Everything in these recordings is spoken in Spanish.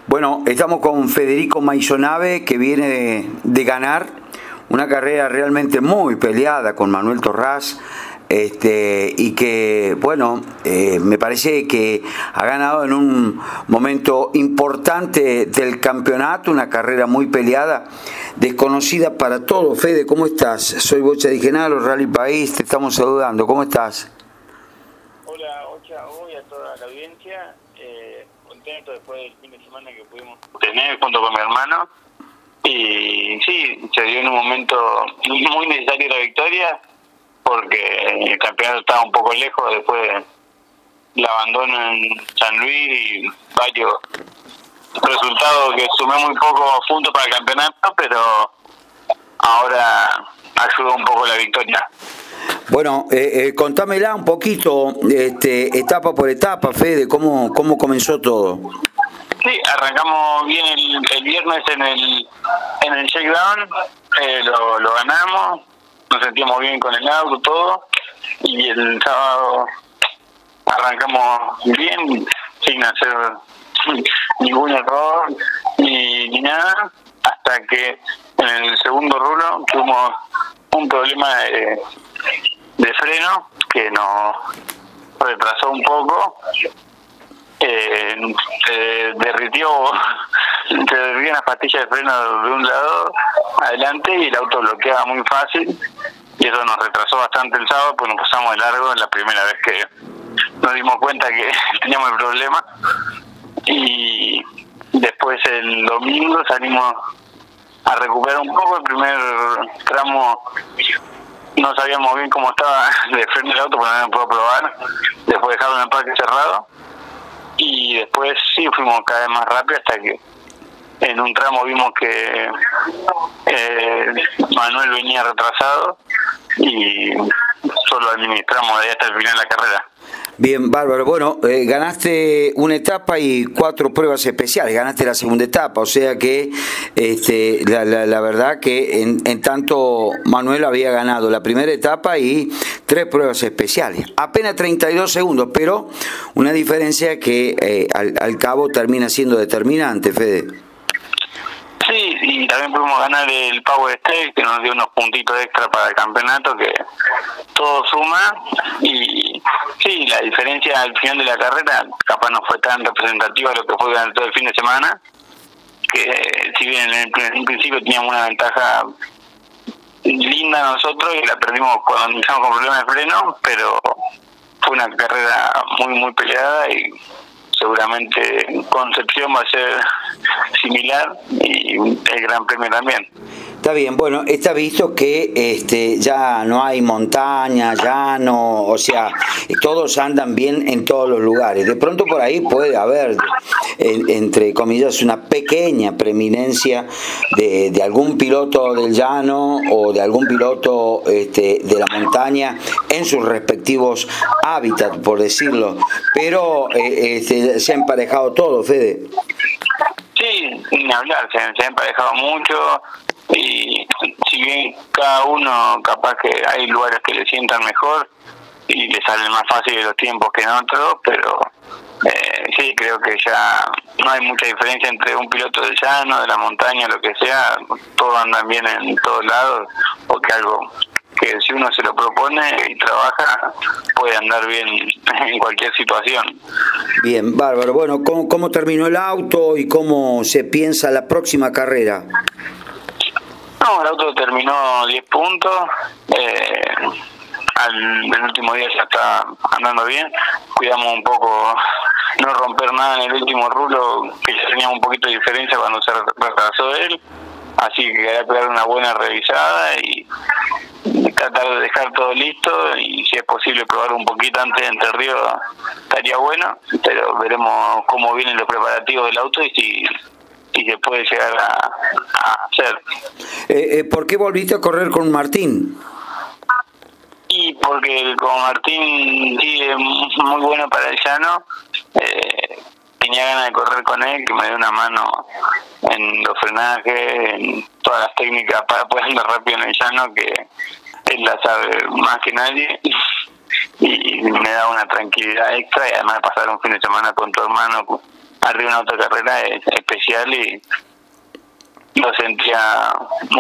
Bueno, estamos con Federico Maisonave, que viene de ganar una carrera realmente muy peleada con Manuel Torrás, y que, bueno, me parece que ha ganado en un momento importante del campeonato, una carrera muy peleada, desconocida para todos. Fede, ¿cómo estás? Soy Bocha Di Genaro, Rally País, te estamos saludando. ¿Cómo estás? Hola, Bocha, hoy a toda la audiencia, contento después del fin de semana que pudimos tener junto con mi hermano. Y sí, se dio en un momento muy necesario la victoria, porque el campeonato estaba un poco lejos después del abandono en San Luis y varios resultados que sumé muy poco puntos para el campeonato, pero ahora ayudó un poco la victoria. Bueno, contámela un poquito, etapa por etapa, Fede, ¿cómo comenzó todo? Sí, arrancamos bien el viernes en el shakedown, lo ganamos, nos sentíamos bien con el auto, todo, y el sábado arrancamos bien, sin hacer ningún error ni nada, hasta que en el segundo rulo tuvimos un problema de freno que nos retrasó un poco. Se derritió las pastillas de freno de un lado adelante y el auto bloqueaba muy fácil, y eso nos retrasó bastante el sábado, pues nos pasamos de largo en la primera vez que nos dimos cuenta que teníamos el problema. Y después el domingo salimos a recuperar un poco. El primer tramo no sabíamos bien cómo estaba de freno el auto, porque no lo puedo probar, después dejarlo en el parque cerrado. Y después sí fuimos cada vez más rápido, hasta que en un tramo vimos que Manuel venía retrasado y solo administramos de ahí hasta el final de la carrera. Bien, bárbaro. Bueno, ganaste una etapa y 4 pruebas especiales, ganaste la segunda etapa, o sea que la verdad que en tanto Manuel había ganado la primera etapa y 3 pruebas especiales. Apenas 32 segundos, pero una diferencia que al cabo termina siendo determinante, Fede. Sí, y también pudimos ganar el Power Stage, que nos dio unos puntitos extra para el campeonato, que todo suma. Y sí, la diferencia al final de la carrera capaz no fue tan representativa de lo que fue durante todo el fin de semana, que si bien en un principio teníamos una ventaja linda nosotros y la perdimos cuando empezamos con problemas de freno, pero fue una carrera muy peleada, y seguramente Concepción va a ser similar, y el Gran Premio también. Está bien, bueno, está visto que ya no hay montaña, llano, o sea, todos andan bien en todos los lugares. De pronto por ahí puede haber, entre comillas, una pequeña preeminencia de algún piloto del llano o de algún piloto de la montaña en sus respectivos hábitats, por decirlo. Pero se ha emparejado todo, Fede. Sí, ni hablar, se ha emparejado mucho. Y si bien cada uno capaz que hay lugares que le sientan mejor y le salen más fáciles los tiempos que en otros, pero sí, creo que ya no hay mucha diferencia entre un piloto del llano, de la montaña, lo que sea. Todos andan bien en todos lados, porque algo que si uno se lo propone y trabaja puede andar bien en cualquier situación. Bien, bárbaro. Bueno, ¿cómo terminó el auto y cómo se piensa la próxima carrera? No, el auto terminó 10 puntos. El último día ya está andando bien. Cuidamos un poco no romper nada en el último rulo, que ya teníamos un poquito de diferencia cuando se retrasó él. Así que quería pegar una buena revisada y tratar de dejar todo listo, y si es posible probar un poquito antes de Entre Ríos estaría bueno, pero veremos cómo vienen los preparativos del auto y si se puede llegar a hacer. ¿Por qué volviste a correr con Martín? Y porque con Martín sí es muy bueno para el llano. Tenía ganas de correr con él, que me dé una mano en los frenajes, en todas las técnicas para poder andar rápido en el llano, que él la sabe más que nadie, y me da una tranquilidad extra, y además de pasar un fin de semana con tu hermano arriba de una autocarrera es especial y lo sentía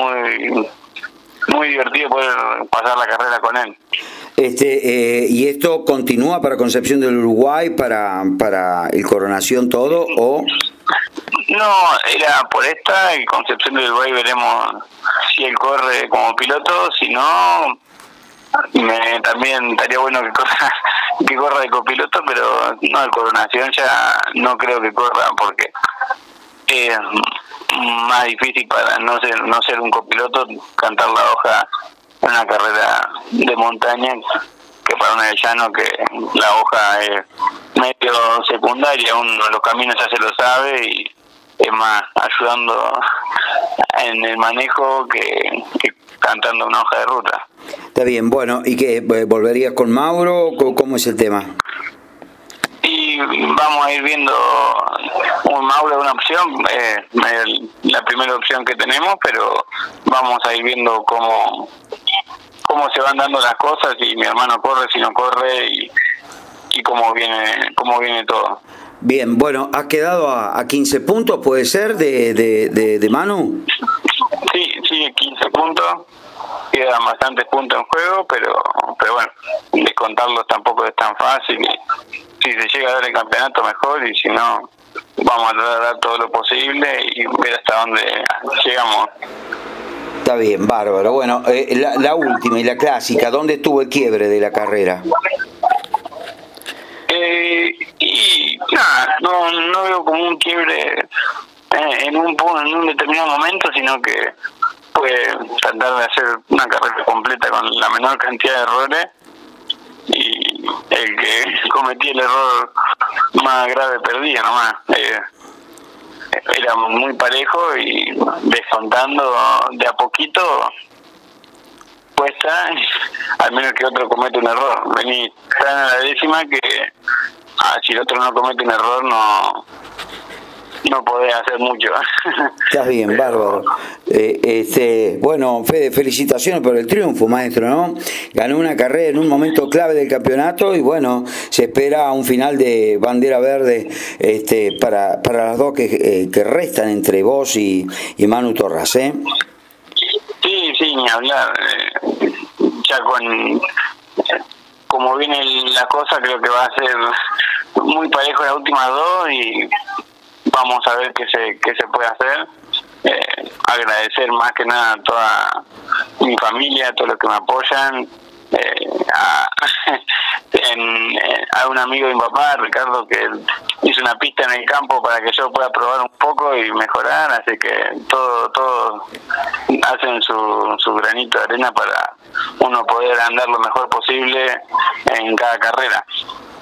muy divertido poder pasar la carrera con él. ¿Y esto continúa para Concepción del Uruguay, para el Coronación todo, o...? No, era por esta, y Concepción del Uruguay veremos si él corre como piloto, si no, también estaría bueno que corra de copiloto, pero no, el Coronación ya no creo que corra, porque es más difícil para no ser un copiloto cantar la hoja en una carrera de montaña que para una de llano, que la hoja es medio secundaria, uno los caminos ya se lo sabe y es más ayudando en el manejo que cantando una hoja de ruta. Está bien, bueno, ¿y qué? ¿Volverías con Mauro? ¿Cómo es el tema? Y vamos a ir viendo. Mauro es una opción, la primera opción que tenemos, pero vamos a ir viendo cómo se van dando las cosas, si mi hermano corre, si no corre, y cómo viene todo. Bien, bueno, has quedado a 15 puntos, ¿puede ser, de Manu? Sí, 15 puntos. Quedan bastantes puntos en juego, pero bueno, descontarlos tampoco es tan fácil. Si se llega a dar el campeonato, mejor, y si no, vamos a tratar de dar todo lo posible y ver hasta dónde llegamos. Está bien, bárbaro. Bueno, la última y la clásica, ¿dónde estuvo el quiebre de la carrera? Y nada, no veo como un quiebre en un determinado momento, momento, sino que fue tratar de hacer una carrera completa con la menor cantidad de errores, y el que cometía el error más grave perdía nomás. Era muy parejo y descontando de a poquito cuesta, al menos que otro comete un error. Vení tan a la décima que si el otro no comete un error no podés hacer mucho. Estás bien, bárbaro. Bueno, Fede, felicitaciones por el triunfo, maestro, ¿no? Ganó una carrera en un momento clave del campeonato y bueno, se espera un final de bandera verde para las dos que restan entre vos y Manu Torras, ¿eh? Sí, ni hablar. Ya como viene la cosa, creo que va a ser muy parejo las últimas dos y vamos a ver qué se puede hacer. Agradecer más que nada a toda mi familia, a todos los que me apoyan, a un amigo de mi papá, Ricardo, que hizo una pista en el campo para que yo pueda probar un poco y mejorar, así que todos hacen su granito de arena para uno poder andar lo mejor posible en cada carrera.